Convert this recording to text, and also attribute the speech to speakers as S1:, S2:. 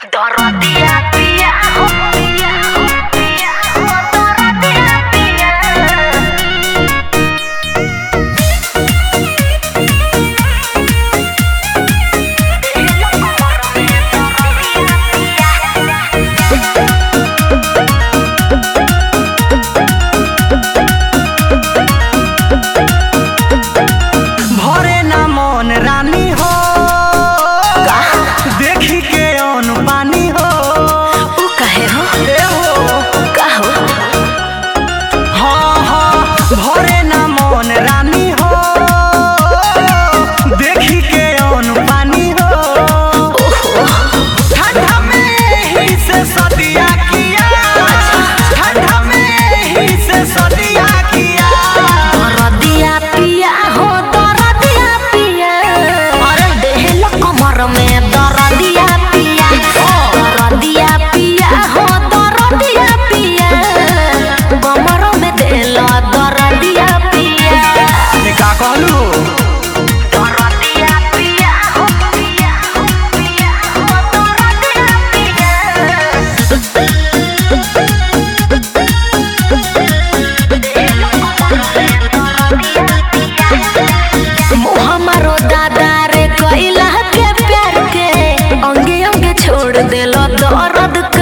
S1: Dorotia pia, pia, pia, Dorotia pia.
S2: भरे ना मन रानी हो देखी के अन पानी हो
S1: उ कहे हो
S2: ए हो
S1: का हो
S2: हाँ हाँ भरे ना मन रानी हो देखी के अन पानी हो ठंडा में ही से सदिया किया ठंडा में ही से सदिया किया
S1: दरदिया पिया हो दरदिया पिया देहला कमर में दरदिया पिया दरदिया पिया हो दरदिया पिया कमर में देहला दरदिया पिया
S2: का कहलू
S1: दरदिया पिया हो पिया पिया हो दरदिया हमारो दादा रे कैला के प्यार के अंगे अंगे छोड़ देलो दर्द के